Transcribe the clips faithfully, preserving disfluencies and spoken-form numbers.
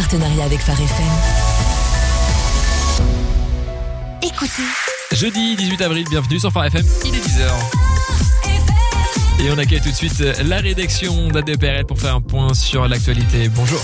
partenariat avec Phare F M. Écoutez. Jeudi dix-huit avril, bienvenue sur Phare F M, il est dix heures. Et on accueille tout de suite la rédaction d'A D P R L pour faire un point sur l'actualité. Bonjour.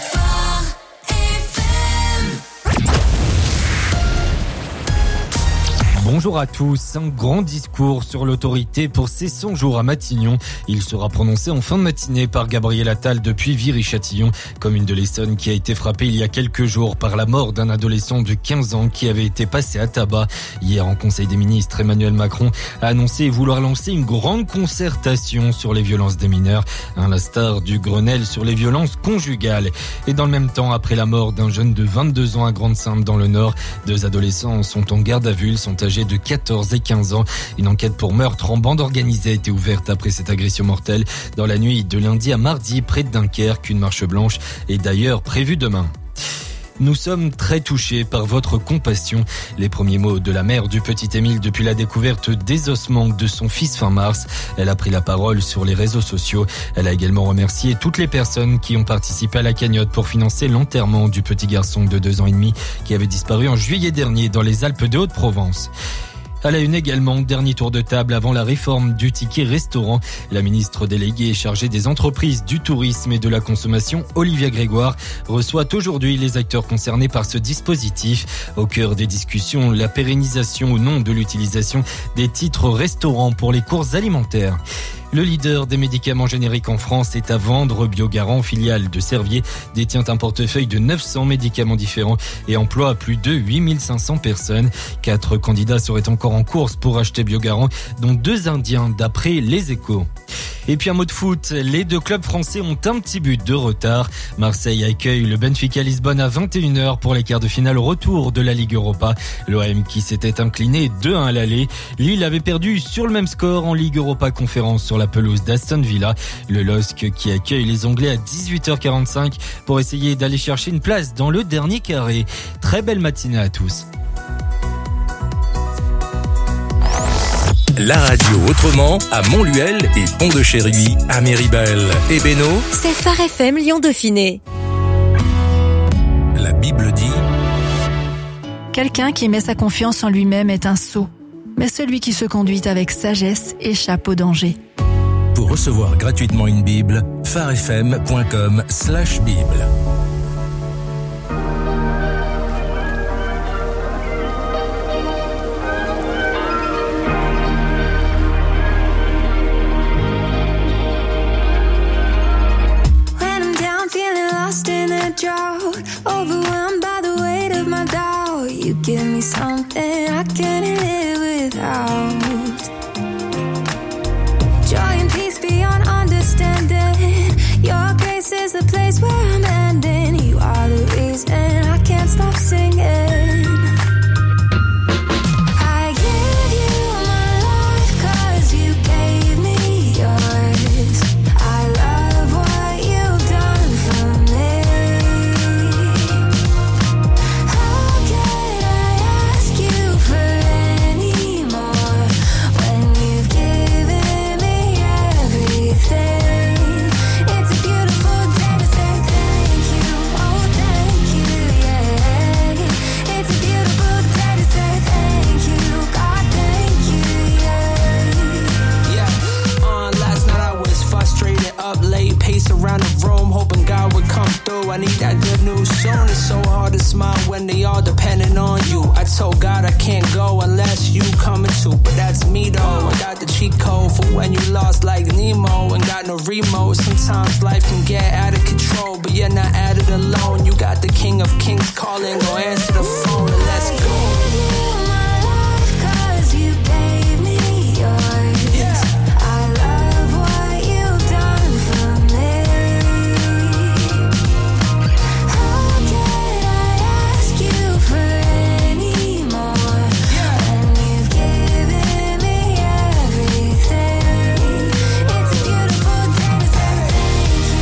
Bonjour à tous. Un grand discours sur l'autorité pour ses cent jours à Matignon. Il sera prononcé en fin de matinée par Gabriel Attal depuis Viry-Châtillon, commune de l'Essonne qui a été frappée il y a quelques jours par la mort d'un adolescent de quinze ans qui avait été passé à tabac. Hier, en Conseil des ministres, Emmanuel Macron a annoncé vouloir lancer une grande concertation sur les violences des mineurs, à l'instar du Grenelle sur les violences conjugales. Et dans le même temps, après la mort d'un jeune de vingt-deux ans à Grande-Synthe dans le Nord, deux adolescents sont en garde à vue. Ils sont âgés de quatorze et quinze ans. Une enquête pour meurtre en bande organisée a été ouverte après cette agression mortelle dans la nuit de lundi à mardi près de Dunkerque. Une marche blanche est d'ailleurs prévue demain. Nous sommes très touchés par votre compassion. Les premiers mots de la mère du petit Émile depuis la découverte des ossements de son fils fin mars. Elle a pris la parole sur les réseaux sociaux. Elle a également remercié toutes les personnes qui ont participé à la cagnotte pour financer l'enterrement du petit garçon de deux ans et demi qui avait disparu en juillet dernier dans les Alpes de Haute-Provence. À la une également, dernier tour de table avant la réforme du ticket restaurant. La ministre déléguée chargée des entreprises, du tourisme et de la consommation, Olivia Grégoire, reçoit aujourd'hui les acteurs concernés par ce dispositif. Au cœur des discussions, la pérennisation ou non de l'utilisation des titres restaurants pour les courses alimentaires. Le leader des médicaments génériques en France est à vendre. Biogarant, filiale de Servier, détient un portefeuille de neuf cents médicaments différents et emploie plus de huit mille cinq cents personnes. Quatre candidats seraient encore en course pour acheter Biogarant, dont deux Indiens d'après Les Échos. Et puis un mot de foot, les deux clubs français ont un petit but de retard. Marseille accueille le Benfica Lisbonne à vingt et une heures pour les quarts de finale retour de la Ligue Europa. L'O M qui s'était incliné deux à un à l'aller. Lille avait perdu sur le même score en Ligue Europa Conférence sur la pelouse d'Aston Villa. Le L O S C qui accueille les Anglais à dix-huit heures quarante-cinq pour essayer d'aller chercher une place dans le dernier carré. Très belle matinée à tous. La radio autrement à Montluel et Pont-de-Chéruy, à Méribel et Bénaud. C'est Phare F M Lyon Dauphiné. La Bible dit: quelqu'un qui met sa confiance en lui-même est un sot, mais celui qui se conduit avec sagesse échappe au danger. Pour recevoir gratuitement une Bible, pharefm point com slash Bible. Drought, overwhelmed by the weight of my doubt. You give me something I can't live without. Joy and peace beyond understanding. Your grace is the place where I'm ending. You are the reason I can't stop singing. I give you my life 'cause you gave me yours. I love what you've done for me. Around the room, hoping God would come through. I need that good news soon. It's so hard to smile when they all depending on you. I told God I can't go unless you coming too, but that's me though. I got the cheat code for when you lost like Nemo and got no remote. Sometimes life can get out of control, but you're not at it alone. You got the King of Kings calling, go answer the phone and let's go.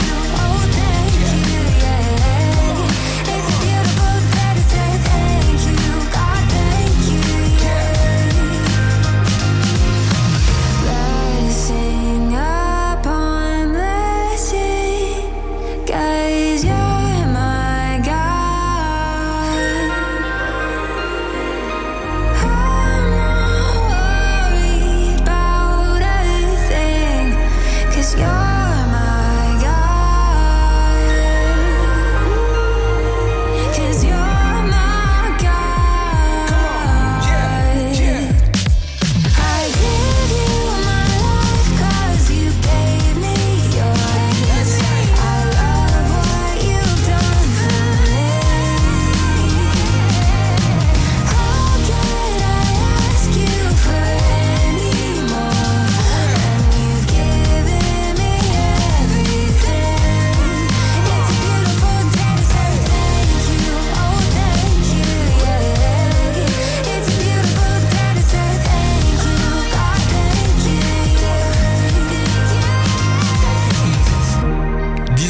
Thank you.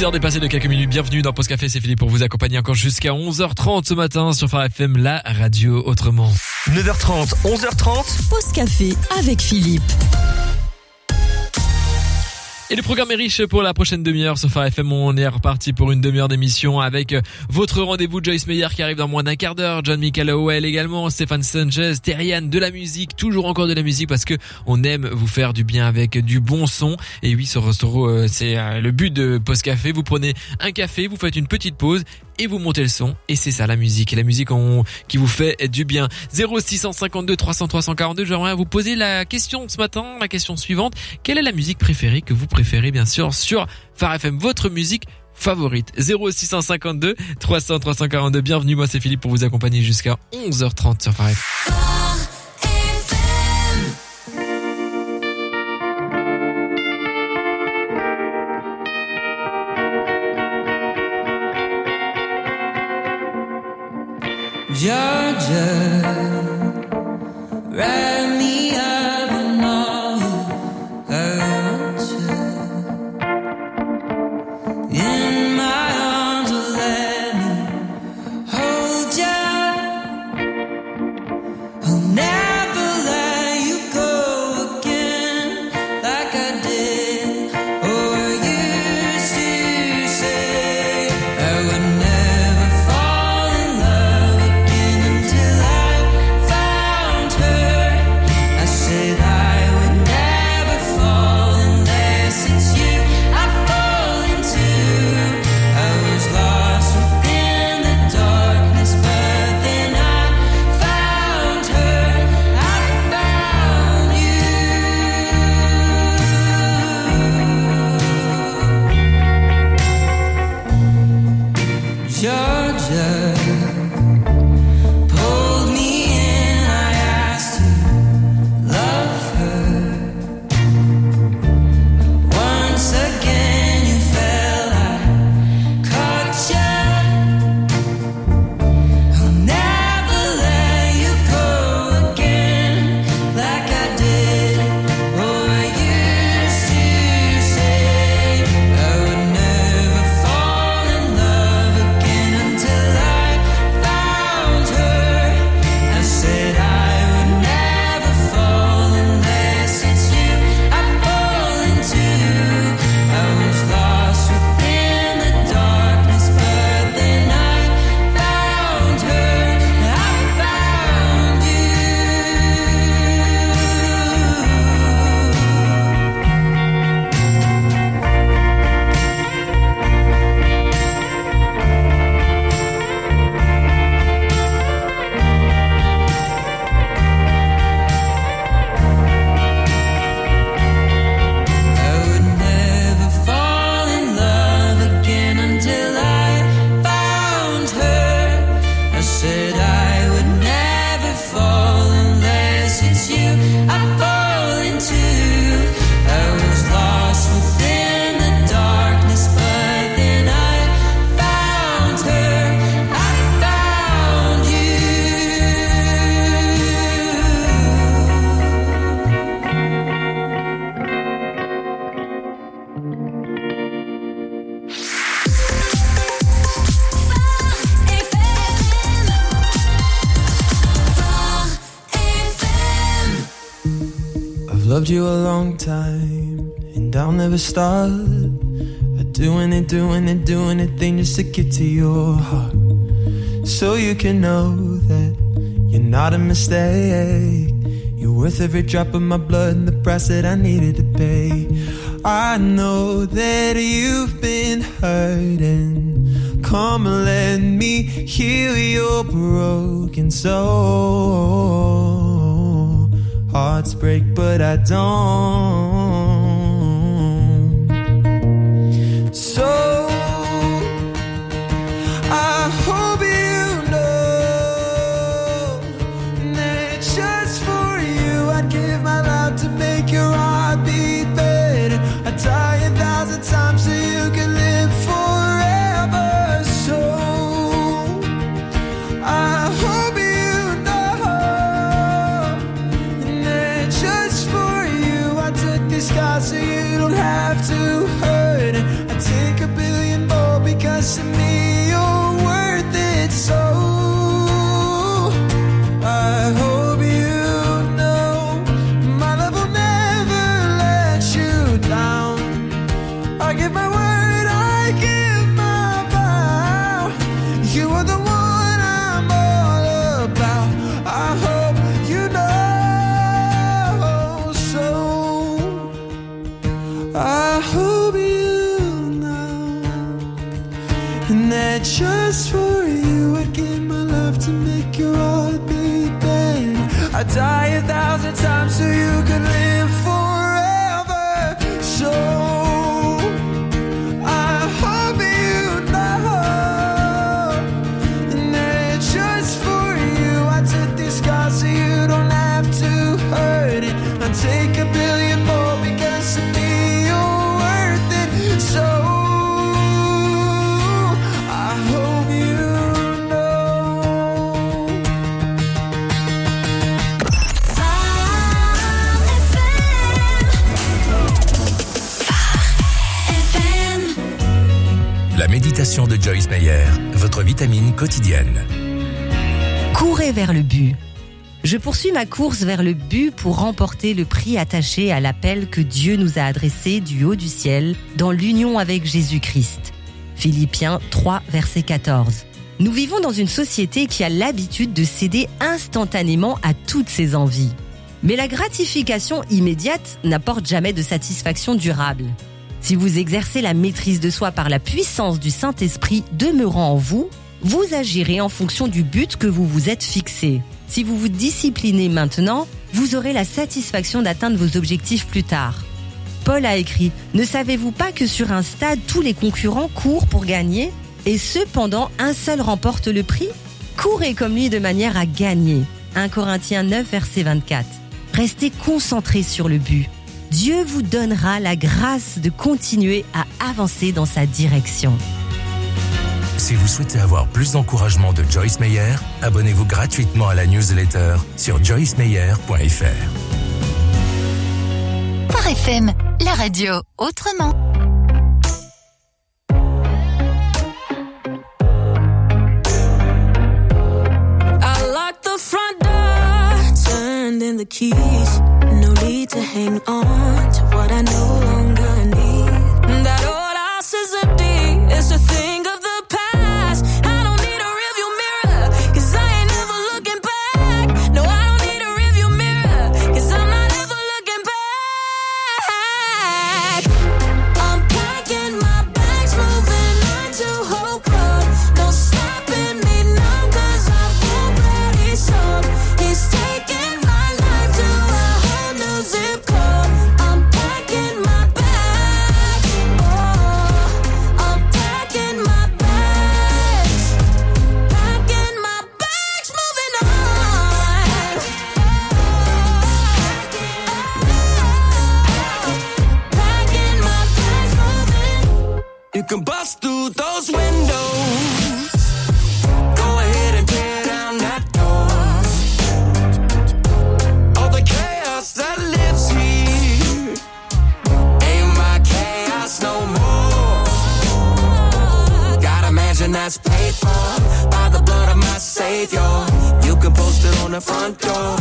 heures dépassées de quelques minutes, bienvenue dans Pause Café, c'est Philippe pour vous accompagner encore jusqu'à onze heures trente ce matin sur Phare F M, la radio autrement. neuf heures trente, onze heures trente. Pause Café avec Philippe. Et le programme est riche pour la prochaine demi-heure sur Phare F M. On est reparti pour une demi-heure d'émission avec votre rendez-vous Joyce Meyer qui arrive dans moins d'un quart d'heure, John Michael Howell également, Stéphane Sanchez, Terrian, de la musique, toujours encore de la musique parce que on aime vous faire du bien avec du bon son. Et oui, ce restaurant, c'est le but de Pause Café. Vous prenez un café, vous faites une petite pause et vous montez le son, et c'est ça la musique, et la musique on, qui vous fait du bien. Zéro six cent cinquante-deux trois cents trois cent quarante-deux, j'aimerais vous poser la question ce matin, la question suivante: quelle est la musique préférée que vous préférez bien sûr sur Phare F M, votre musique favorite? Zéro six cent cinquante-deux trois cents trois cent quarante-deux, bienvenue, moi c'est Philippe pour vous accompagner jusqu'à onze heures trente sur Phare F M. Georgia, wrap me up in all I want you. In my arms, oh, let me hold you. I'll never let you go again like I did. Oh, I used to say I would never fall in love again until I found her. I said I would never fall unless it's you I fall into. I was lost within the darkness, but then I found her. I found you. Georgia pulled me in, I asked to love her. Once again you fell, I caught you. I'll never let you go again like I did. Oh, I used to say I would never fall in love again until I found her. I said I would never fall unless it's you I fall into. I was lost within the darkness, but then I found her. I found I would never fall in love again until I found her. I said I would never fall unless it's you I fall into. I was lost within the darkness, but then I found her. I found I've loved you a long time, and I'll never stop. Doing it, doing it, doing it, thing just to get to your heart. So you can know that you're not a mistake. You're worth every drop of my blood and the price that I needed to pay. I know that you've been hurting. Come and let me heal your broken soul. Hearts break, but I don't. So I hope you know that just for you I'd give my life to make your heart beat better. I'd die a thousand times so you can live forever. So I hope you know that just for you I took the sky so you don't have to hurt. I take a billion just for you, I'd give my love to make your heart beat bang. I'd die a thousand times so you could live forever. So I hope you know that just for you, I took these scars so you don't have to hurt it. I'd take a billion more because of me you're worth it. So I hope you know. La méditation de Joyce Meyer, votre vitamine quotidienne. Courez vers le but. Je poursuis ma course vers le but pour remporter le prix attaché à l'appel que Dieu nous a adressé du haut du ciel dans l'union avec Jésus-Christ. Philippiens trois, verset quatorze. Nous vivons dans une société qui a l'habitude de céder instantanément à toutes ses envies. Mais la gratification immédiate n'apporte jamais de satisfaction durable. Si vous exercez la maîtrise de soi par la puissance du Saint-Esprit demeurant en vous, vous agirez en fonction du but que vous vous êtes fixé. Si vous vous disciplinez maintenant, vous aurez la satisfaction d'atteindre vos objectifs plus tard. Paul a écrit « Ne savez-vous pas que sur un stade, tous les concurrents courent pour gagner et cependant un seul remporte le prix ? Courez comme lui de manière à gagner. » un Corinthiens neuf, verset vingt-quatre. Restez concentrés sur le but. Dieu vous donnera la grâce de continuer à avancer dans sa direction. Si vous souhaitez avoir plus d'encouragement de Joyce Meyer, abonnez-vous gratuitement à la newsletter sur joyce meyer point f r. Phare F M, la radio autrement. I locked the front door, turned in the keys. No need to hang on to what I no longer need. That old house is empty, it's a thing of the past. I don't need a rearview mirror, cause I ain't never looking back. No, I don't need a rearview mirror, cause I'm not ever looking back. I'm packing my bags, moving on to Hope Road. No stopping me now, cause I've already sold. He's taking my life to a whole new zip code. I'm packing my bags, oh, I'm packing my bags, packing my bags, moving on. Packing my bags, moving. You can bust through those windows. Go ahead and tear down that door. All the chaos that lives here ain't my chaos no more. Got a mansion that's paid for by the blood of my Savior. You can post it on the front door.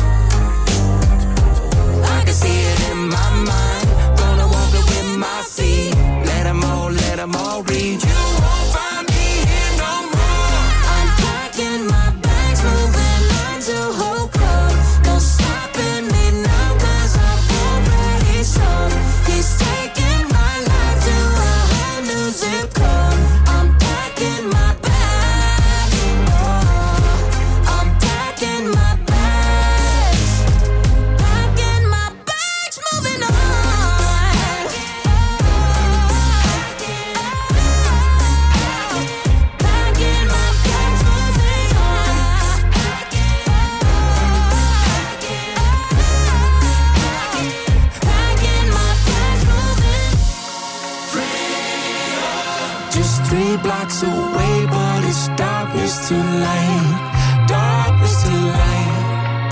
I can see it in my mind. Gonna walk it with my feet. Let them all, let them all read. You won't find me here no more. I'm packing my bags, moving on to Hope Road. No stopping me now, cause I've already sold. He's taking my life to a whole new zip code. I'm packing my bags, oh, I'm packing my bags, packing my bags, moving on. Packing my bags, moving on. Packing my bags, moving. Just three blocks away, but it's darkness to light. Darkness to light.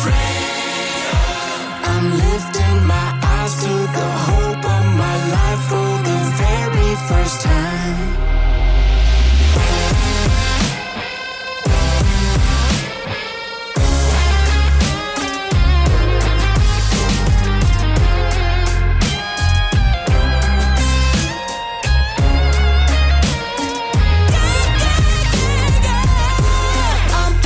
I'm lifting my eyes to the hope of my life for the very first time. I'm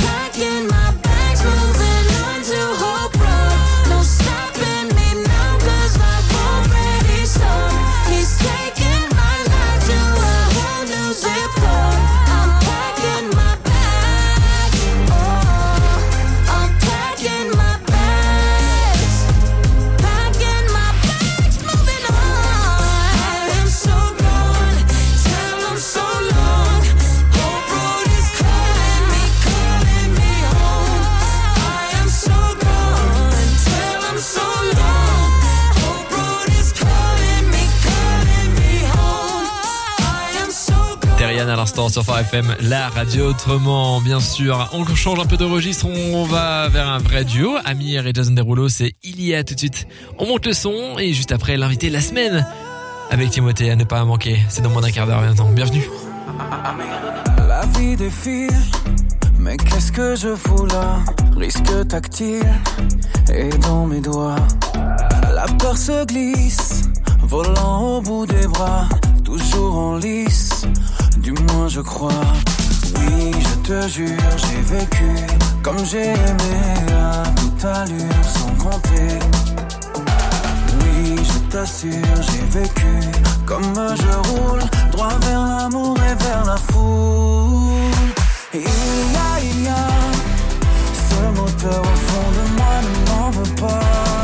l'instant sur Phare F M, la radio autrement, bien sûr. On change un peu de registre, on va vers un vrai duo. Amir et Jason Derulo, c'est Il y a tout de suite. On monte le son et juste après l'invité de la semaine avec Timothée à ne pas manquer. C'est dans moins d'un quart d'heure maintenant. Bienvenue. La vie défile, mais qu'est-ce que je fous là? Risque tactile et dans mes doigts. La peur se glisse, volant au bout des bras, toujours en lice, du moins je crois. Oui, je te jure, j'ai vécu comme j'ai aimé à toute allure, sans compter. Oui, je t'assure, j'ai vécu comme je roule, droit vers l'amour et vers la foule. Il y a, il y a ce moteur au fond de moi, ne m'en veux pas.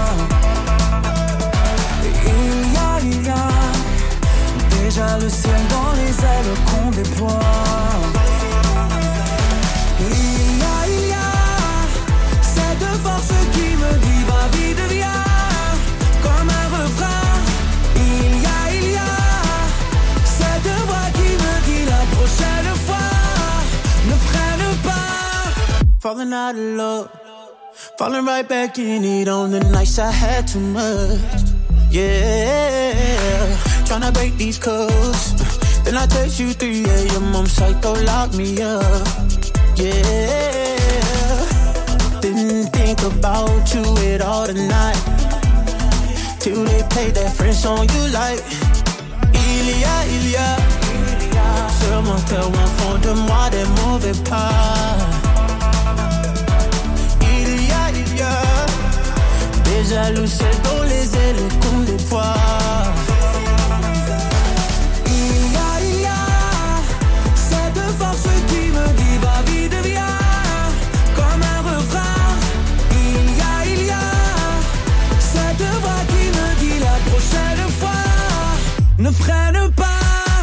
Il y a, il y a déjà le ciel dans les ailes qu'on déploie. Il y a, il y a cette force qui me dit va vite, viens, comme un refrain. Il y a, il y a cette voix qui me dit la prochaine fois ne freine pas. Falling out of love, falling right back in it on the nights I had too much. Yeah, tryna break these codes. Then I text you three a.m. I'm psycho, lock me up. Yeah, didn't think about you at all tonight, till they played that French song you like. Il y a, il y a ce moteur au fond de moi, des mauvais pas. Il y a, il y a déjà le ciel dans les ailes qu'on déploie. Il y a, il y a cette force qui me dit va vite, viens, comme un refrain. Il y a, il y a cette voix qui me dit la prochaine fois ne freine pas.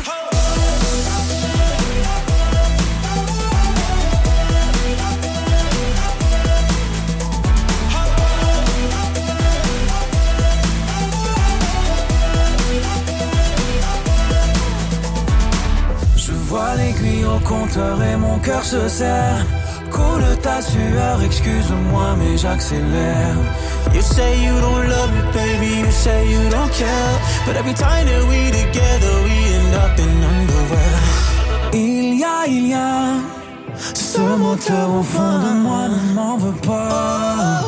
Vois l'aiguille au compteur et mon cœur se serre. Coule ta sueur, excuse-moi mais j'accélère. You say you don't love me baby, you say you don't care, but every time that we together we end up in underwear. Il y a, il y a ce moteur au fond de moi, ne m'en veux pas.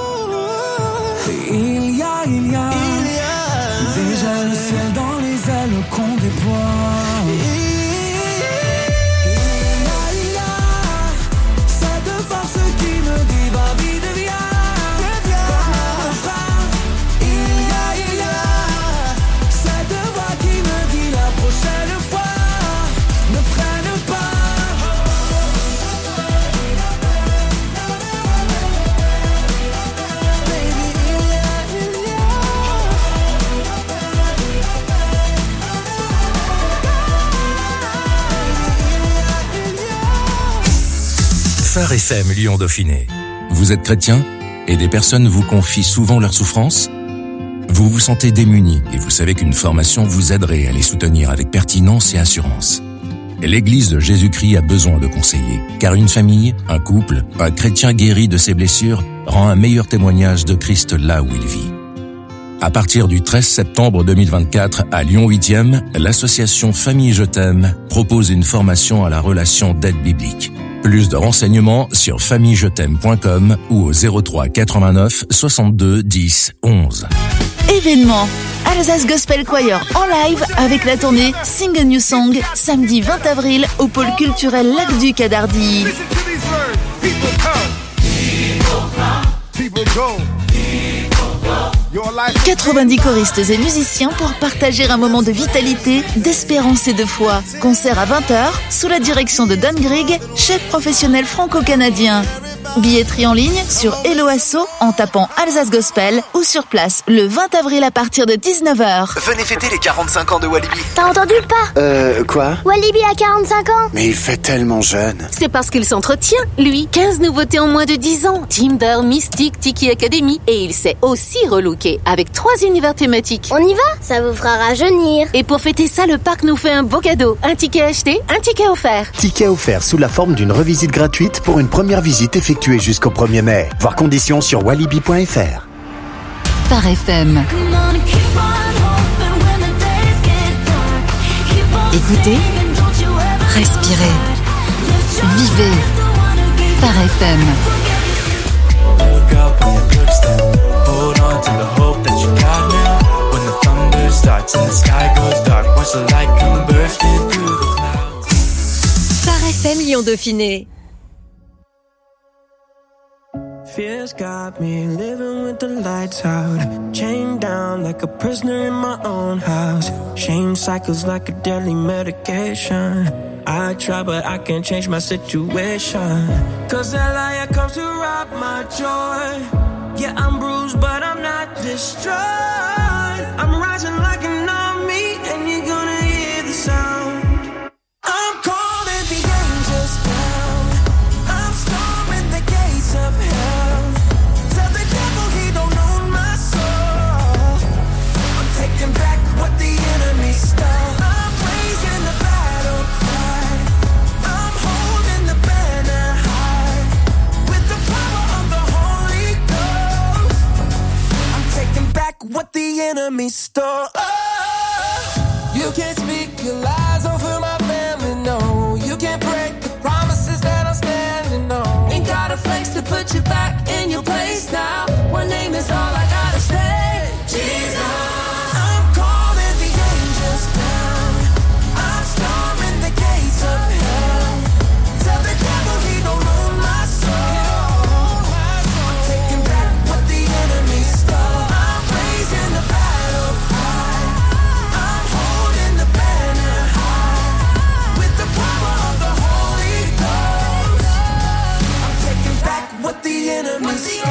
Il y a, il y a déjà le ciel dans les ailes qu'on déploie. Phare F M Lyon Dauphiné. Vous êtes chrétien et des personnes vous confient souvent leurs souffrances? Vous vous sentez démuni et vous savez qu'une formation vous aiderait à les soutenir avec pertinence et assurance. L'Église de Jésus-Christ a besoin de conseillers, car une famille, un couple, un chrétien guéri de ses blessures rend un meilleur témoignage de Christ là où il vit. À partir du treize septembre deux mille vingt-quatre, à Lyon huitième, l'association Famille Je t'aime propose une formation à la relation d'aide biblique. Plus de renseignements sur famille je t'aime point com ou au zéro trois quatre-vingt-neuf soixante-deux dix onze. Événement Alsace Gospel Choir en live avec la tournée Sing a New Song samedi vingt avril au pôle culturel Lac-Duc à Dardy. quatre-vingt-dix choristes et musiciens pour partager un moment de vitalité, d'espérance et de foi. Concert à vingt heures sous la direction de Dan Grigg, chef professionnel franco-canadien. Billetterie en ligne sur Hello Asso en tapant Alsace Gospel ou sur place le vingt avril à partir de dix-neuf heures. Venez fêter les quarante-cinq ans de Walibi. T'as entendu ou pas? Euh, quoi? Walibi a quarante-cinq ans. Mais il fait tellement jeune. C'est parce qu'il s'entretient, lui. quinze nouveautés en moins de dix ans. Tinder, Mystique, Tiki Academy. Et il s'est aussi relooké avec trois univers thématiques. On y va? Ça vous fera rajeunir. Et pour fêter ça, le parc nous fait un beau cadeau. Un ticket acheté, un ticket offert. Ticket offert sous la forme d'une revisite gratuite pour une première visite effectuée jusqu'au premier mai. Voir conditions sur walibi point f r. Phare F M. Écoutez, respirez, vivez. Phare F M. Hold on to the hope that you got now. When the thunder starts and the sky goes dark, watch the light come bursting through the clouds. Phare F M Lyon Dauphiné. Fears got me living with the lights out, chained down like a prisoner in my own house. Shame cycles like a deadly medication. I try but I can't change my situation, cause that liar comes to rob my joy. Yeah, I'm bruised but I'm not destroyed. I'm rising like an army and you're gonna hear the sound. I'm calling the angels down. I'm storming the gates of hell. Tell the devil he don't own my soul. I'm taking back what the enemy stole. I'm raising the battle cry. I'm holding the banner high. With the power of the Holy Ghost, I'm taking back what the enemy stole. Oh, you can't speak your lies over my family, no. You can't break the promises that I'm standing on. Ain't got a flex to put you back in your place now. One name is all I gotta say, Jesus. I'm calling the angels down. I'm storming the gates of hell. Tell the devil he don't own my soul. I'm taking back what the enemy stole. I'm raising the battle cry. I'm holding the banner high. With the power of the Holy Ghost, I'm taking back what the enemy stole.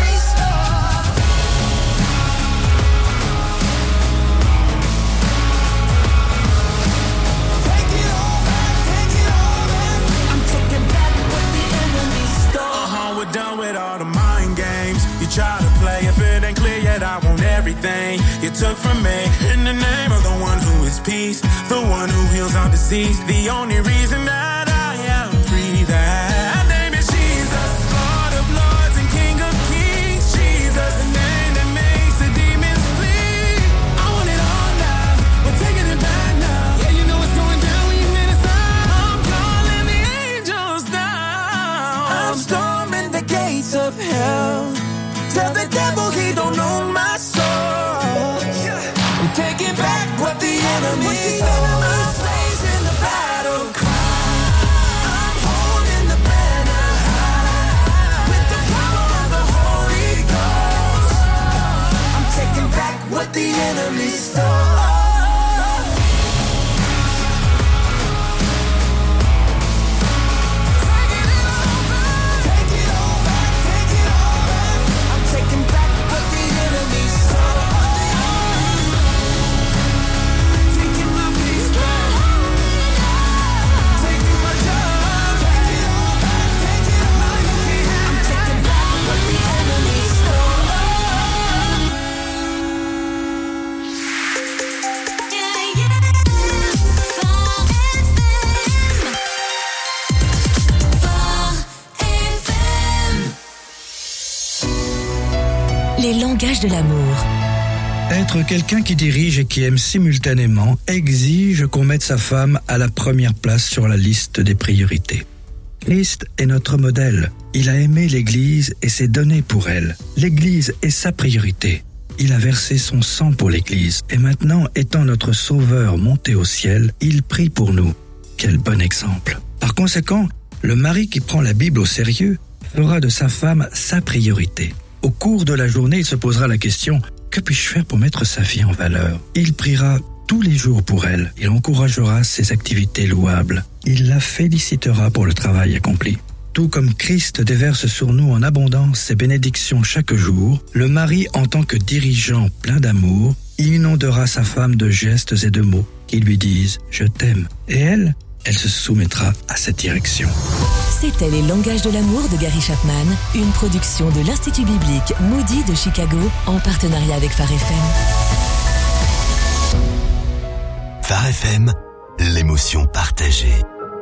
Take it all back, take it all back. I'm taking back what the enemy stole. Uh-huh, we're done with all the mind games. You try to play, if it ain't clear yet, I want everything you took from me. In the name of the one who is peace, the one who heals all disease, the only reason that I am free, that name is Jesus, Lord of lords and King of kings. Jesus, the name that makes the demons flee. I want it all now, we're taking it back now. Yeah, you know it's going down when you hear the sound. I'm calling the angels down. I'm storming the gates of hell. Tell the devil he don't own my soul. I'm taking back what the enemy stole. I'm raising the battle cry. I'm holding the banner high. With the power of the Holy Ghost, I'm taking back what the enemy stole. Les langages de l'amour. Être quelqu'un qui dirige et qui aime simultanément exige qu'on mette sa femme à la première place sur la liste des priorités. Christ est notre modèle. Il a aimé l'Église et s'est donné pour elle. L'Église est sa priorité. Il a versé son sang pour l'Église. Et maintenant, étant notre Sauveur monté au ciel, il prie pour nous. Quel bon exemple. Par conséquent, le mari qui prend la Bible au sérieux fera de sa femme sa priorité. Au cours de la journée, il se posera la question « Que puis-je faire pour mettre sa vie en valeur ?» Il priera tous les jours pour elle. Il encouragera ses activités louables. Il la félicitera pour le travail accompli. Tout comme Christ déverse sur nous en abondance ses bénédictions chaque jour, le mari, en tant que dirigeant plein d'amour, inondera sa femme de gestes et de mots qui lui disent « je t'aime ». Et elle, elle se soumettra à cette direction. C'était Les Langages de l'amour de Gary Chapman, une production de l'Institut biblique Moody de Chicago en partenariat avec Phare F M. Phare F M, l'émotion partagée.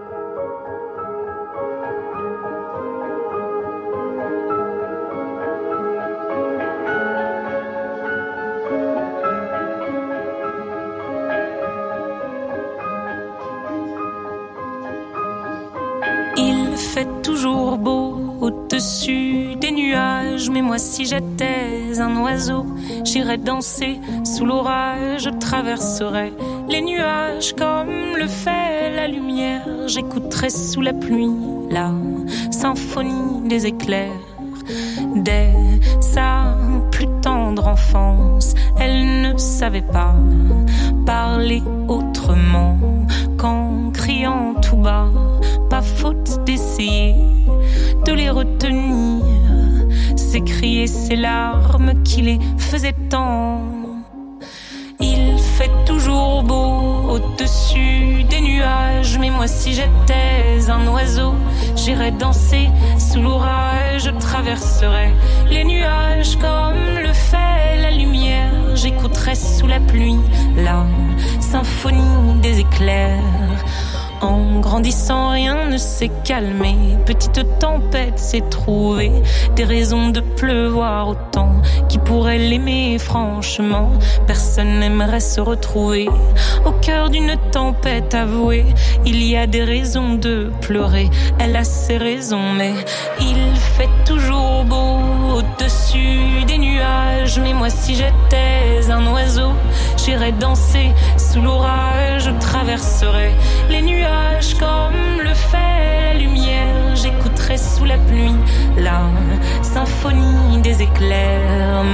Il fait toujours beau au-dessus des nuages, mais moi si j'étais un oiseau, j'irais danser sous l'orage, je traverserais les nuages comme le fait la lumière, j'écouterais sous la pluie la symphonie des éclairs. Dès sa plus tendre enfance, elle ne savait pas parler autrement qu'en criant tout bas. Pas faute d'essayer de les retenir, s'écrier ces larmes qui les faisaient tant. Il fait toujours beau au-dessus des nuages, mais moi si j'étais un oiseau, j'irais danser sous l'orage, je traverserais les nuages comme le fait la lumière, j'écouterais sous la pluie la symphonie des éclairs. En grandissant, rien ne s'est calmé. Petite tempête s'est trouvée des raisons de pleuvoir autant. Qui pourrait l'aimer franchement? Personne n'aimerait se retrouver au cœur d'une tempête avouée. Il y a des raisons de pleurer. Elle a ses raisons, mais il fait toujours beau au-dessus des nuages. Mais moi, si j'étais un oiseau, j'irais danser sous l'orage. Je traverserais les nuages comme le fait la lumière, j'écouterai sous la pluie la symphonie des éclairs.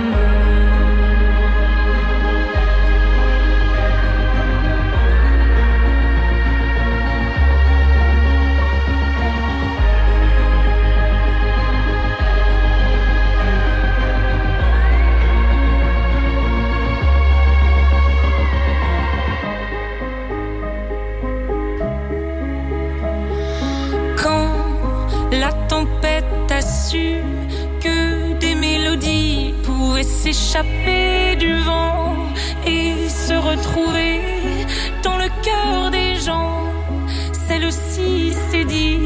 La tempête a su que des mélodies pouvaient s'échapper du vent et se retrouver dans le cœur des gens. Celle-ci c'est dire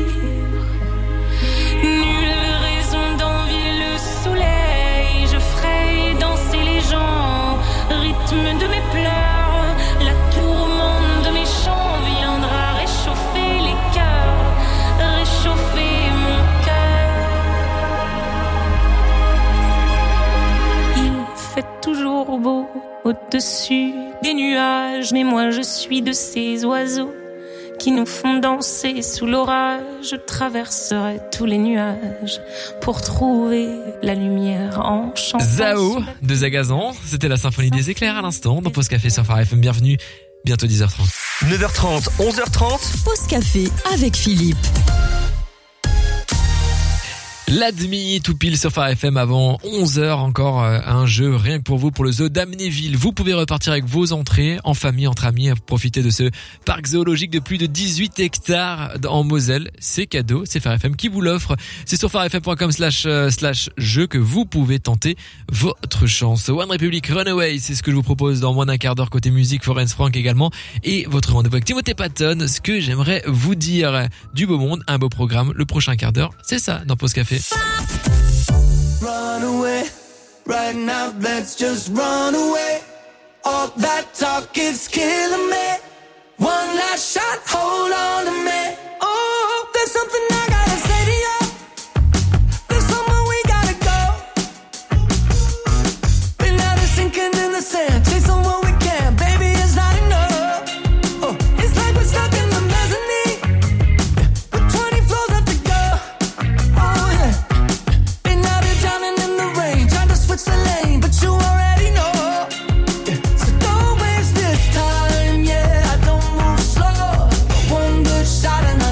nulle raison d'envier le soleil. Je ferai danser les gens, rythme de mes pleurs. La tourmente de mes chants viendra réchauffer les cœurs, réchauffer toujours beau au-dessus des nuages, mais moi je suis de ces oiseaux qui nous font danser sous l'orage. Je traverserai tous les nuages pour trouver la lumière en chantant. Zao de Zagazan, c'était la symphonie des éclairs à l'instant dans Pause Café sur Phare F M. Bienvenue, bientôt dix heures trente. neuf heures trente, onze heures trente. Pause Café avec Philippe. L'Admi tout pile sur Phare F M avant onze heures, encore un jeu rien que pour vous pour le zoo d'Amnéville. Vous pouvez repartir avec vos entrées en famille, entre amis, à profiter de ce parc zoologique de plus de dix-huit hectares en Moselle. C'est cadeau, c'est Phare F M qui vous l'offre. C'est sur pharefm.com slash slash jeu que vous pouvez tenter votre chance. One Republic Runaway, c'est ce que je vous propose dans moins d'un quart d'heure côté musique, Florence Frank également. Et votre rendez-vous avec Timothée Patton, ce que j'aimerais vous dire du beau monde, un beau programme, le prochain quart d'heure, c'est ça dans Pause Café. Run away, right now let's just run away. All that talk is killing me. One last shot, hold on to me. Oh, there's something I gotta say to you. There's somewhere we gotta go. Been out of sinking in the sand, chasing what we can, baby, it's not enough. Oh, it's like we're stuck in the mezzanine, with twenty floors left to go. Oh yeah. Switch the lane, but you already know. Yeah. So don't waste this time, yeah. I don't move slow. One good shot and I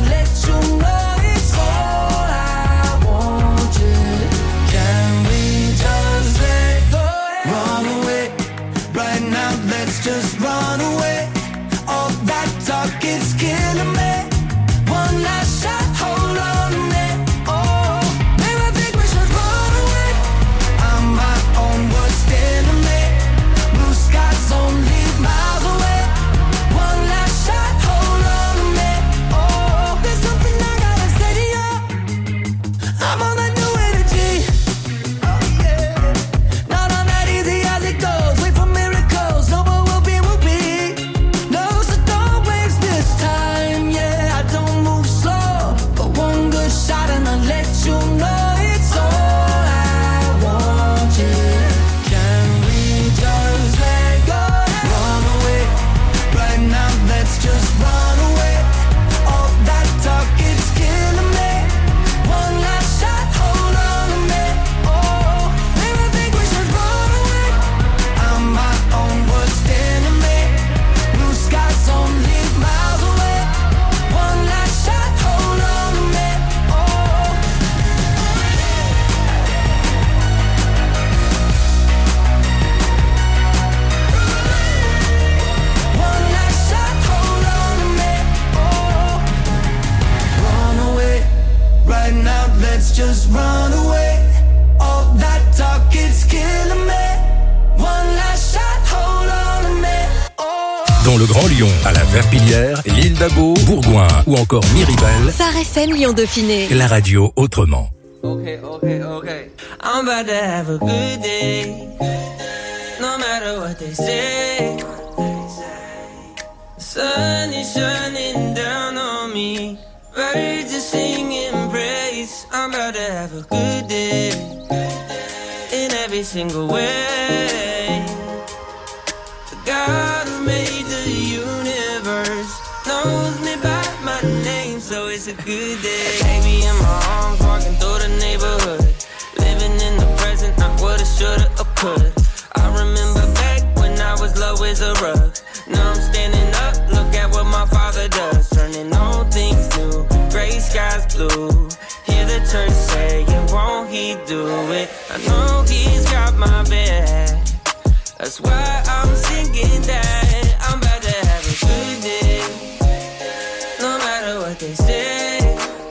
I'm on that new energy. Oh yeah. Not on that easy as it goes. Wait for miracles. No more will be, will be. No, so don't waste this time. Yeah, I don't move slow, but one good shot and I'll let you know it's all I want. Yeah. Can we just let go? Run away. Right now, let's just run away. All that talk, it's killing me. One last shot, hold on to me. Oh, maybe I think we should run away. I'm my own worst enemy. Blue skies only miles away. One last shot, hold on to me. Oh. One last shot, hold on to me. Oh. Run away. Right now, let's just run away. All that talk, it's killing me. One last shot, hold on to me. Oh. Dans le Grand Lyon, à la Verpillière, l'île d'Abo, Bourgoin ou encore Miribel, Phare F M Lyon Dauphiné. la radio autrement. Okay, okay, okay. I'm about to have a good day. No matter what they say. The sun is shining down on me. Birds are singing praise. I'm about to have a good day. In every single way. The God who made the universe knows me by my name, so it's a good day. Baby in my arms, walking through the neighborhood. Living in the present, not what I shoulda or coulda. I remember back when I was low as a rug. Now I'm standing up, look at what my father does. Turning all things new, gray skies blue. Hear the church saying, won't he do it? I know he's got my back. That's why I'm singing that. I'm about to have a good day. No matter what they say.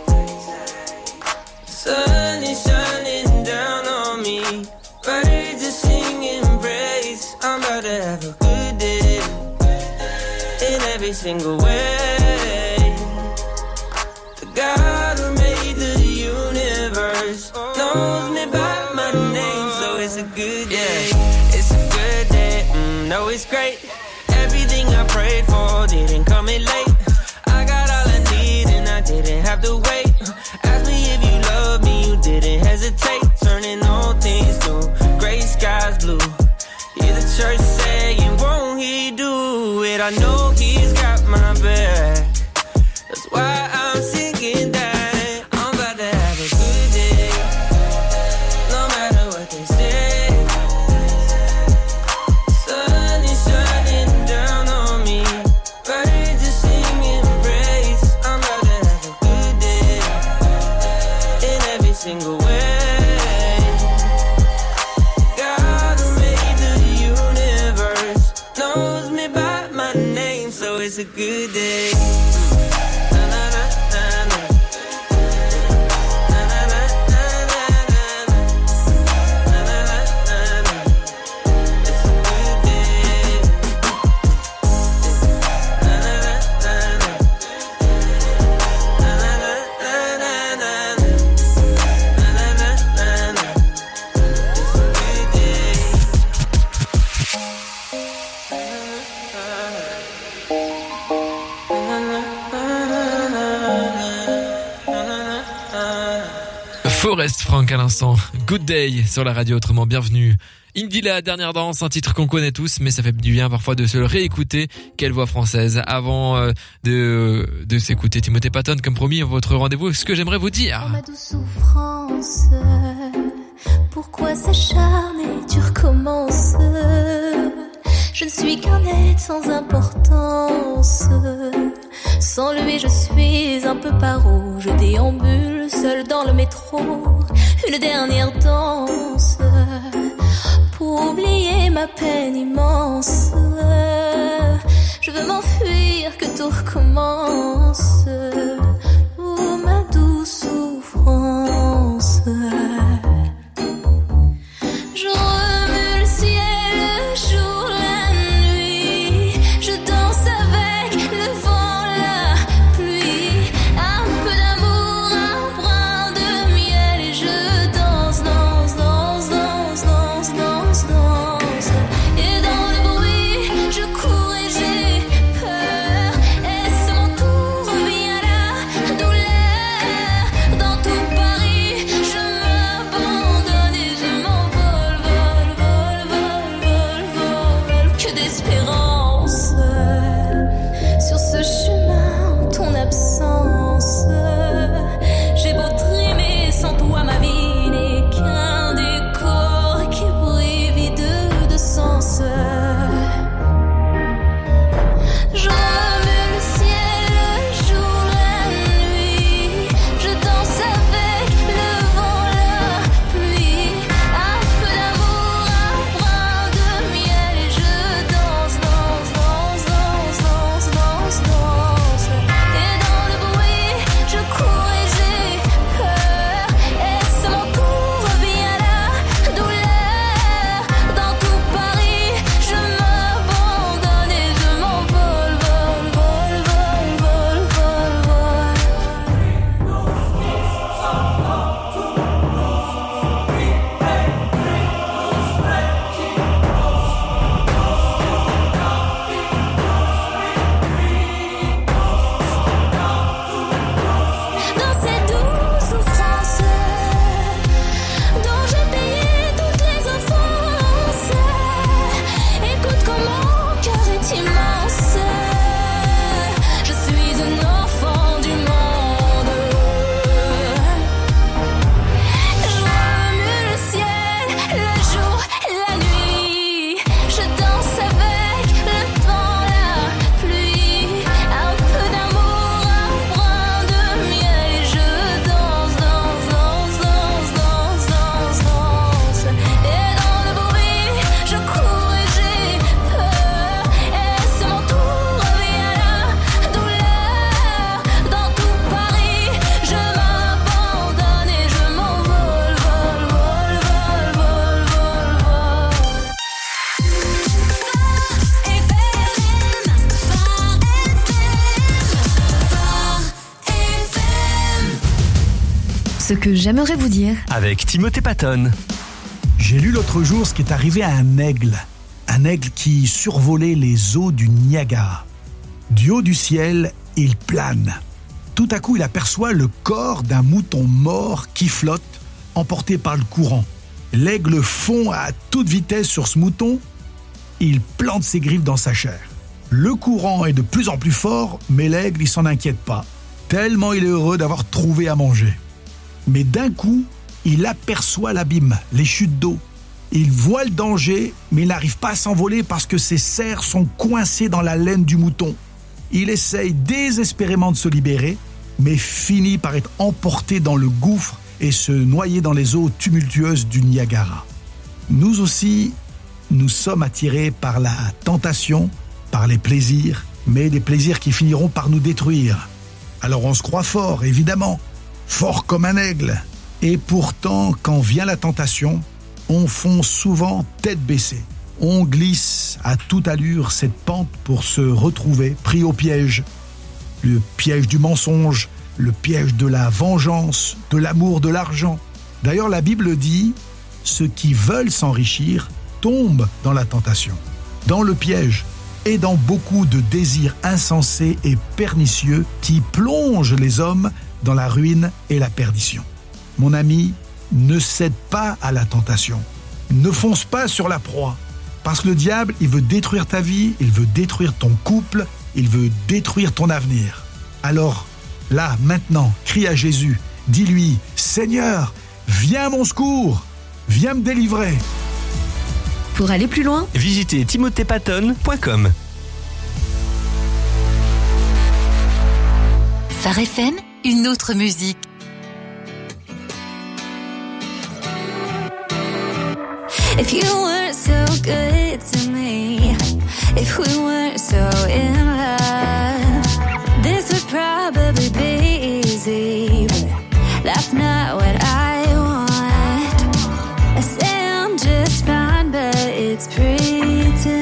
The sun is shining down on me. Birds are singing praise. I'm about to have a good day. In every single way. The God who made the universe knows me by my name, so it's a good day. It's a good day, mm, no it's great. Everything I prayed for didn't come in late. I got all I need and I didn't have to wait. Ask me if you love me, you didn't hesitate. Turning all things new, gray skies blue. Hear the church saying, won't he do it? I know he's got my back. That's why I'm singing that. I'm about to have a good day. No matter what they say. Sun is shining down on me. Birds are singing praise. I'm about to have a good day. In every single way. God who made the universe knows me by my name, so it's a good day. Forest Frank à l'instant, Good Day sur la radio autrement, bienvenue. Indy la dernière danse, un titre qu'on connaît tous, mais ça fait du bien parfois de se le réécouter. Quelle voix française. Avant euh, de, de s'écouter Timothée Patton, comme promis, votre rendez-vous, ce que j'aimerais vous dire. Oh, ma douce souffrance, pourquoi s'acharner, tu recommences. Je ne suis qu'un être sans importance. Sans lui je suis un peu paro. Je déambule seul dans le métro. Une dernière danse pour oublier ma peine immense. Je veux m'enfuir, que tout recommence. Oh ma douce souffrance. Je remue le ciel, le jour, la nuit. Je danse avec le vent, la pluie. Un peu d'amour, un brin de miel Ce que j'aimerais vous dire. Avec Timothée Patton. J'ai lu l'autre jour ce qui est arrivé à un aigle. Un aigle qui survolait les eaux du Niagara. Du haut du ciel, il plane. Tout à coup, il aperçoit le corps d'un mouton mort qui flotte, emporté par le courant. L'aigle fond à toute vitesse sur ce mouton. Il plante ses griffes dans sa chair. Le courant est de plus en plus fort, mais l'aigle, il s'en inquiète pas, tellement il est heureux d'avoir trouvé à manger. Mais d'un coup, il aperçoit l'abîme, les chutes d'eau. Il voit le danger, mais il n'arrive pas à s'envoler parce que ses serres sont coincées dans la laine du mouton. Il essaye désespérément de se libérer, mais finit par être emporté dans le gouffre et se noyer dans les eaux tumultueuses du Niagara. Nous aussi, nous sommes attirés par la tentation, par les plaisirs, mais des plaisirs qui finiront par nous détruire. Alors on se croit fort, évidemment, fort comme un aigle. Et pourtant, quand vient la tentation, on fonce souvent tête baissée. On glisse à toute allure cette pente pour se retrouver pris au piège. Le piège du mensonge, le piège de la vengeance, de l'amour, de l'argent. D'ailleurs, la Bible dit « Ceux qui veulent s'enrichir tombent dans la tentation, dans le piège et dans beaucoup de désirs insensés et pernicieux qui plongent les hommes dans la ruine et la perdition. » Mon ami, ne cède pas à la tentation. Ne fonce pas sur la proie. Parce que le diable, il veut détruire ta vie, il veut détruire ton couple, il veut détruire ton avenir. Alors, là, maintenant, crie à Jésus. Dis-lui, Seigneur, viens à mon secours, viens me délivrer. Pour aller plus loin, visitez timothée patton point com. Phare F M, une autre musique. If you weren't so good to me, if we weren't so in love, this would probably be easy, but that's not what I want. I say I'm just fine, but it's pretend.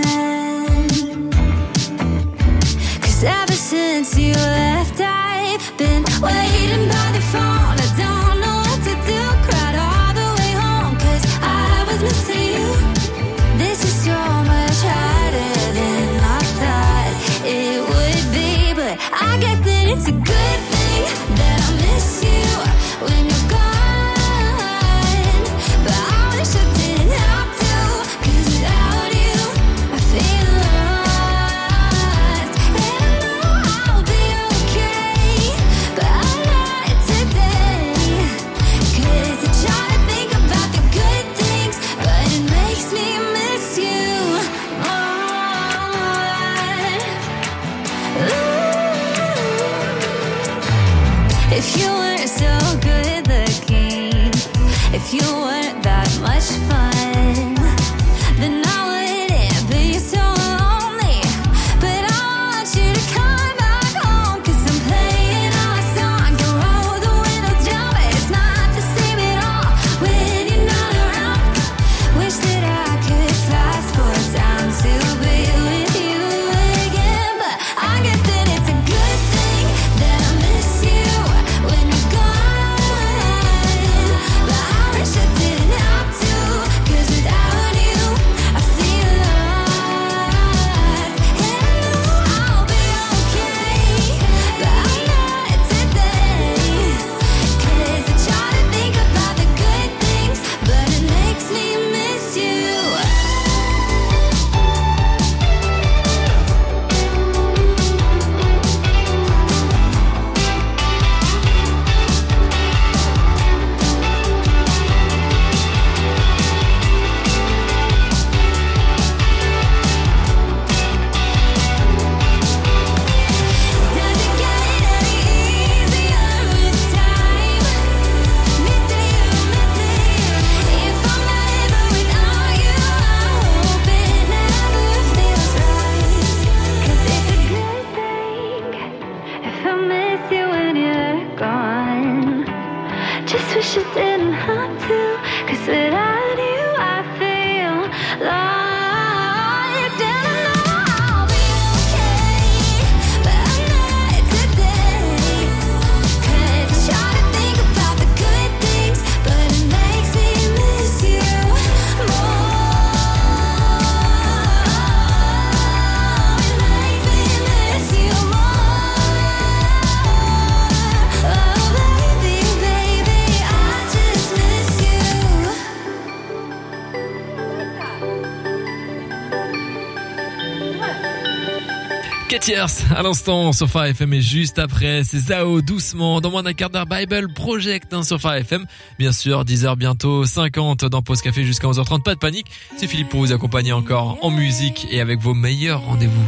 'Cause ever since you left, I've been waiting by the phone. I don't know what to do, cried all the way home, 'cause I was missing you. This is so much harder than I thought it would be, but I guess that it's a good thing that I miss you when you're gone. But I wish I didn't have to, 'cause without you I feel lost. And I know I'll be okay, but I'm not today. 'Cause I try to think about the good things, but it makes me miss you more. Ooh. If you weren't so good looking, if you weren't that much fun, then I wouldn't be so lonely. But I want you to come back home, 'cause I'm playing our songs and roll the windows down, but it's not the same at all when you're not around. Wish that I could fast forward time to be with you again, but I guess that it's a good thing that I miss you when you're gone. But I wish I didn't have to, 'cause without you I feel lost. And I know I'll be okay, but I'm not today. 'Cause I try to think about the good things, but it makes me miss you. If I miss you when you're gone, just wish I didn't have to, 'cause without you I feel lost. And I know I'll be okay, but I'm not today. 'Cause I try to think about the good Cat Years à l'instant sur Phare F M et juste après c'est Zao doucement dans moins d'un quart d'heure Bible Project hein, sur Phare F M. Bien sûr dix heures bientôt cinquante dans Pause Café jusqu'à onze heures trente. Pas de panique, c'est Philippe pour vous accompagner encore en musique et avec vos meilleurs rendez-vous.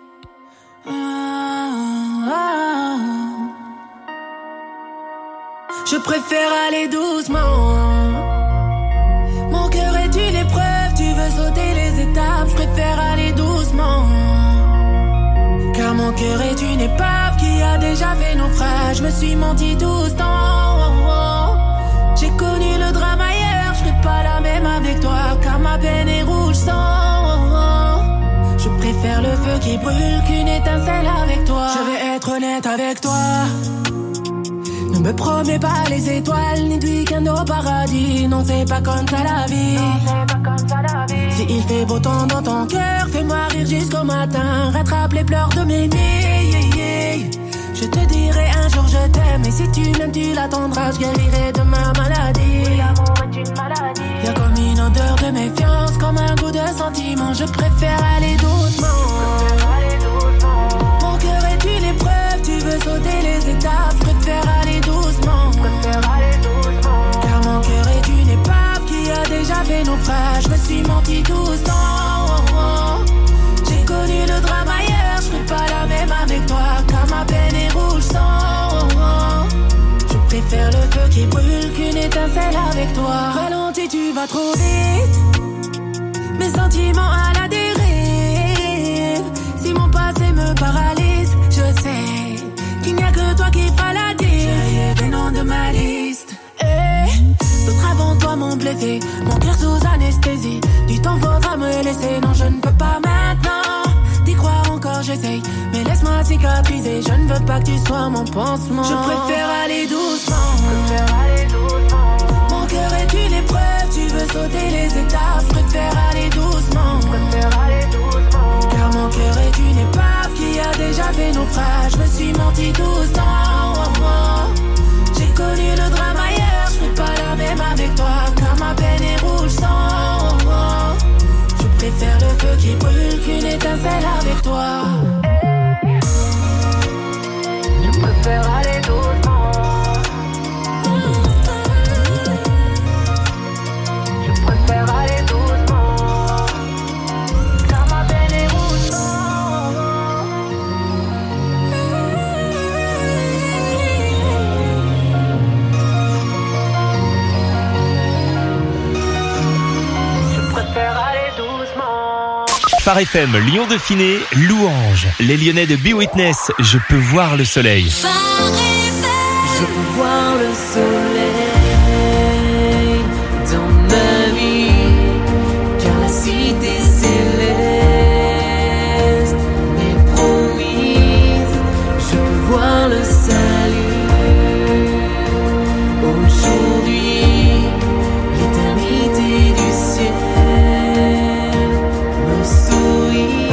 Je préfère aller doucement. Mon cœur est une épreuve, tu veux sauter les étapes. Je préfère aller doucement. Car mon cœur est une épave qui a déjà fait naufrage. Je me suis menti tout ce temps. J'ai connu le drame ailleurs, je serai pas la même avec toi. Car ma peine est rouge sang. Je préfère le feu qui brûle qu'une étincelle avec toi. Je vais être honnête avec toi. Ne me promets pas les étoiles, ni de week-end au paradis. Non, c'est pas comme ça la vie. Si il fait beau temps dans ton cœur, fais-moi rire jusqu'au matin. Rattrape les pleurs de mes nuits. Je te dirai un jour je t'aime. Et si tu m'aimes, tu l'attendras. Je guérirai de ma maladie. Y'a comme une odeur de méfiance, comme un goût de sentiment. Je préfère aller doucement. Mon cœur est une épreuve, tu veux sauter les étapes. Je préfère aller doucement. Car mon cœur est une épave qui a déjà fait naufrage. Je me suis menti tout ce temps. J'ai connu le drame ailleurs, je serai pas la même avec toi. Car ma peine est rouge sang. Je préfère le feu qui brûle qu'une étincelle avec toi. Ralentis, tu vas trop vite. Mes sentiments à la dérive. Si mon passé me paralyse, je sais qu'il n'y a que toi qui feras la diff. J'ai des noms de ma liste. Eh, d'autres avant toi m'ont blessé. Mon cœur sous anesthésie. Du temps faudra me laisser. Non, je ne peux pas maintenant. D'y croire encore, j'essaye. Mais laisse-moi cicatriser. Je ne veux pas que tu sois mon pansement. Je préfère aller doucement. Mon cœur est une épreuve. Tu veux sauter les étapes. Je préfère aller doucement. Car mon cœur est une épave qui a déjà fait naufrage. Je me suis menti tout ce temps. J'ai connu le drame ailleurs, je serai pas la même avec toi. Car ma peine est rouge sang. Je préfère le feu qui brûle qu'une étincelle avec toi. Je préfère aller doucement. Je préfère aller doucement. Car ma peine est rouge sang. Je préfère aller doucement. Phare F M, Lyon Dauphiné, Louange. Les Lyonnais de Be Witness, je peux voir le soleil. Je peux voir le soleil dans ma vie, car la cité céleste m'est promise. Je peux voir le salut aujourd'hui, l'éternité du ciel me sourit,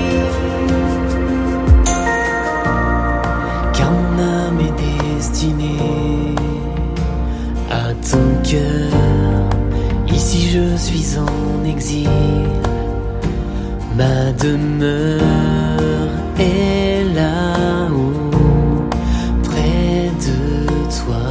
car mon âme est destinée à ton cœur. Ici je suis en exil, ma demeure est là-haut, près de toi.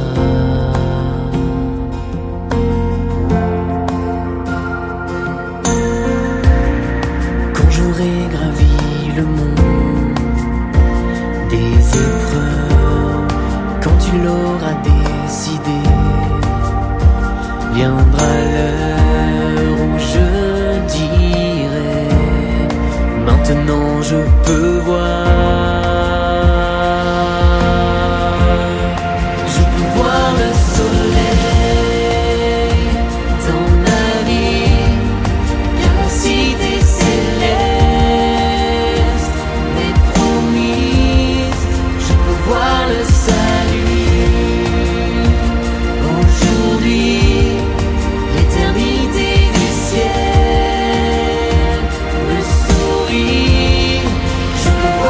Quand j'aurai gravi le mont des épreuves, quand tu l'auras décidé, viendra l'heure où je dirai: maintenant je peux voir. Je peux voir le soleil dans ma vie, car la cité céleste m'est promise. Je peux voir le salut aujourd'hui, l'éternité du ciel me sourit. Je peux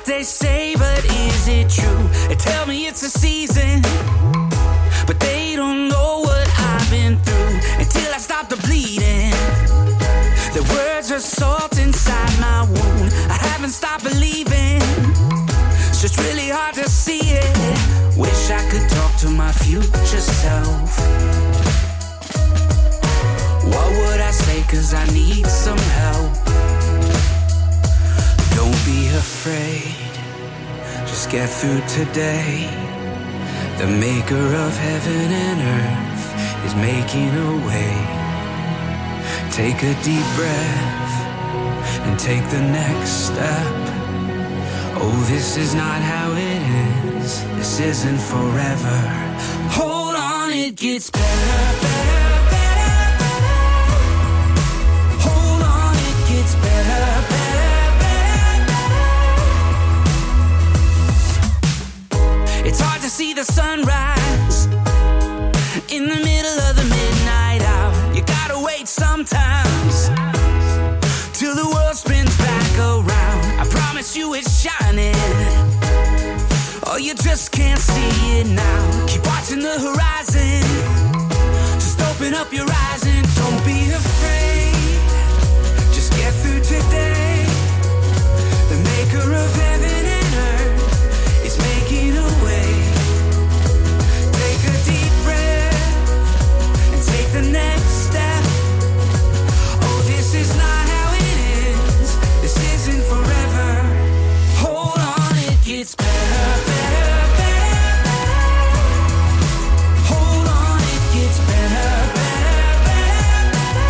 they say, but is it true? They tell me it's a season, but they don't know what I've been through until I stop the bleeding. The words are salt inside my wound. I haven't stopped believing. It's just really hard to see it. Wish I could talk to my future self. What would I say? 'Cause I need some help. Don't be afraid. Just get through today. The maker of heaven and earth is making a way. Take a deep breath and take the next step. Oh, this is not how it is. This isn't forever. Hold on, it gets better, better, better, better. Hold on, it gets better, better, better, better. It's hard to see the sunrise in the middle of the midnight hour. You gotta wait sometimes till the world spins back around. I promise you it's shining. Oh, you just can't see it now. Keep watching the horizon. Just open up your eyes and don't be afraid. Just get through today. The maker of heaven and earth is making a way. Take a deep breath and take the next step. Oh, this is not how it is. This isn't forever. Hold on, it gets better, better, better, better. Hold on, it gets better, better, better,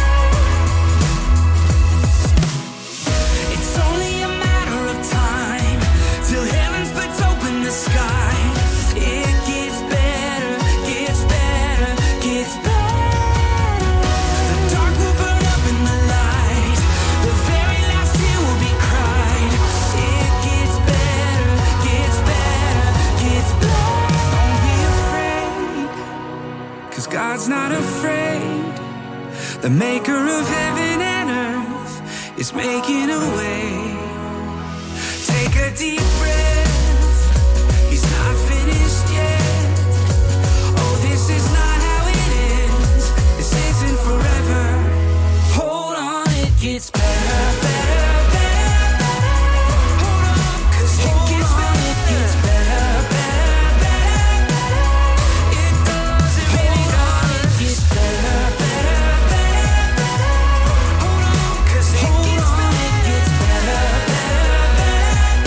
better. It's only a matter of time till heaven splits open the sky. It gets better, gets better, gets better. The dark will burn up in the light. The very last tear will be cried. It gets better, gets better, gets better. Don't be afraid, 'cause God's not afraid. The maker of heaven and earth is making a way. Take a deep breath. He's not finished yet. Oh, this is not how it is. This isn't forever. Hold on, it gets better, better, better, better. Hold on, 'cause it gets better, it gets better, better, better, better. It does, it really does. It gets better, better, better, better. Hold on, 'cause it gets better, it gets better, better, better,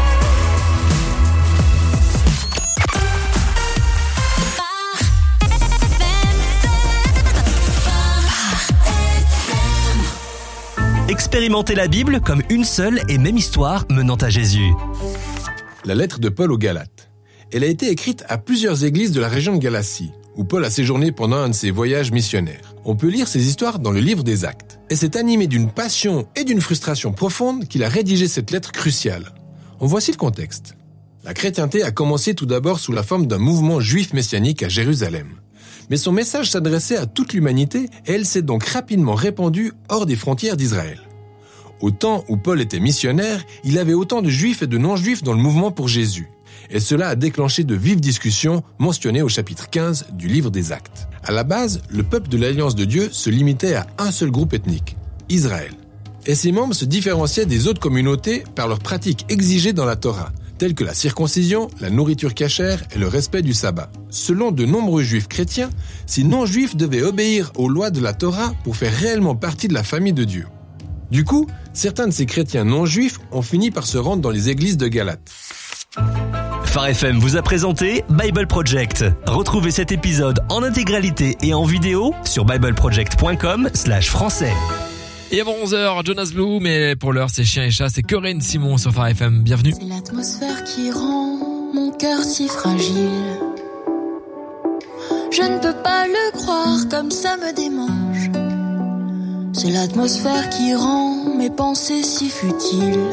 Expérimentez la Bible comme une seule et même histoire menant à Jésus. La lettre de Paul aux Galates. Elle a été écrite à plusieurs églises de la région de Galatie, où Paul a séjourné pendant un de ses voyages missionnaires. On peut lire ces histoires dans le livre des Actes. Et c'est animé d'une passion et d'une frustration profonde qu'il a rédigé cette lettre cruciale. En voici le contexte. La chrétienté a commencé tout d'abord sous la forme d'un mouvement juif messianique à Jérusalem. Mais son message s'adressait à toute l'humanité et elle s'est donc rapidement répandue hors des frontières d'Israël. Au temps où Paul était missionnaire, il avait autant de juifs et de non-juifs dans le mouvement pour Jésus. Et cela a déclenché de vives discussions mentionnées au chapitre quinze du livre des Actes. À la base, le peuple de l'Alliance de Dieu se limitait à un seul groupe ethnique, Israël. Et ses membres se différenciaient des autres communautés par leurs pratiques exigées dans la Torah, telles que la circoncision, la nourriture cachère et le respect du sabbat. Selon de nombreux juifs chrétiens, ces non-juifs devaient obéir aux lois de la Torah pour faire réellement partie de la famille de Dieu. Du coup, certains de ces chrétiens non-juifs ont fini par se rendre dans les églises de Galate. Phare F M vous a présenté Bible Project. Retrouvez cet épisode en intégralité et en vidéo sur bibleproject point com slash français. Et avant onze heures, Jonas Blue, mais pour l'heure, c'est Chien et Chat, c'est Corinne Simon sur Phare F M. Bienvenue. C'est l'atmosphère qui rend mon cœur si fragile. Je ne peux pas le croire, comme ça me démange. C'est l'atmosphère qui rend mes pensées si futiles.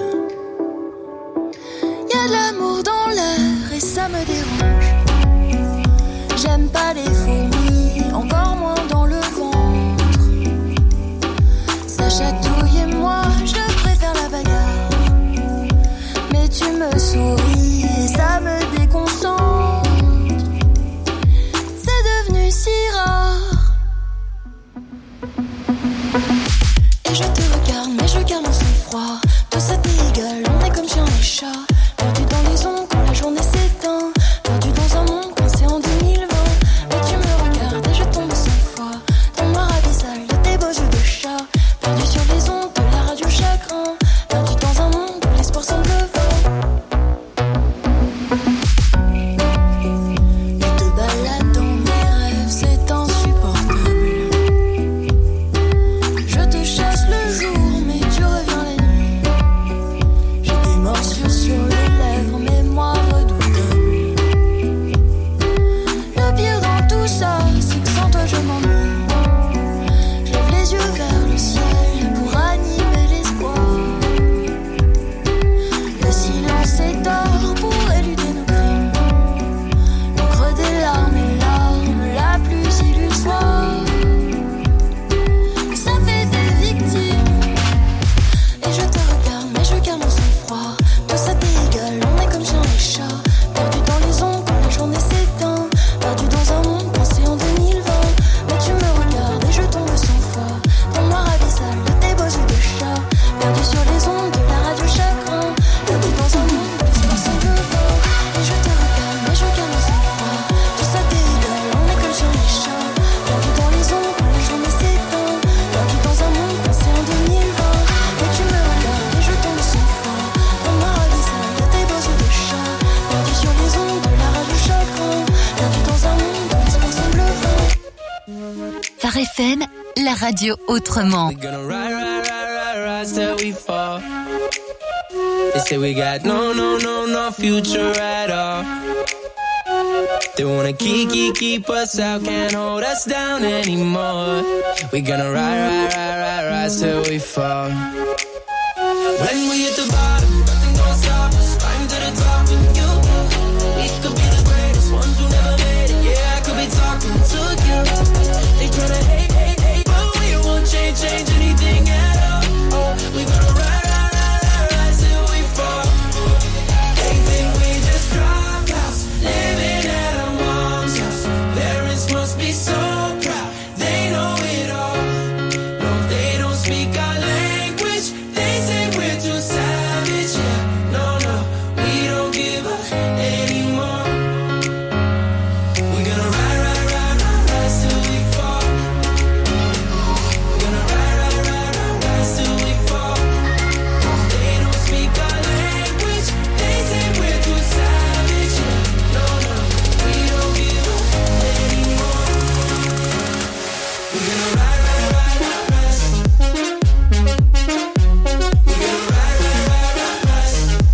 Y'a de l'amour dans l'air et ça me dérange. J'aime pas les fourmis, encore moins dans le ventre. Ça chatouille et moi, je préfère la bagarre. Mais tu me F M, la radio autrement. We're gonna ride, ride, ride, ride, ride till we fall. They say we got no, no, no, no future at all. They wanna keep, keep, keep us out, can't hold us down anymore. We're gonna ride, ride, ride, ride, ride till we fall. When we hit the bottom, nothing gonna stop us. Climb to the top with you. We could be the greatest ones who never made it. Yeah, I could be talking to you. They tryna hate, hate, hate, but we won't change, change anything at all. Oh, we gonna ride, ride, ride, ride, ride till we fall. They think we just dropped out, living at our mom's house. Parents must be so proud, they know it all. No, they don't speak our language. They say we're too savage. Yeah, no, no, we don't give up anymore. We're gonna ride, ride, ride, ride, ride till we fall. We're gonna ride, ride, ride, ride, ride till we fall. They don't speak our language. They say we're too savage. Yeah, no, no, we don't give up anymore. We're gonna ride, ride, ride, ride, ride. We're gonna ride, ride, ride, ride, ride.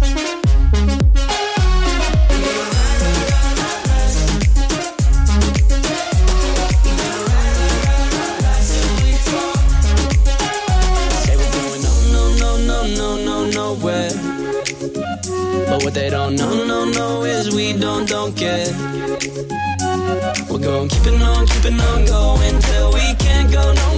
Say we're going no, no, no, no, no, no, nowhere. But what they don't know, no, no, is we don't, don't care. We're going keeping on, keeping on going till we can't go no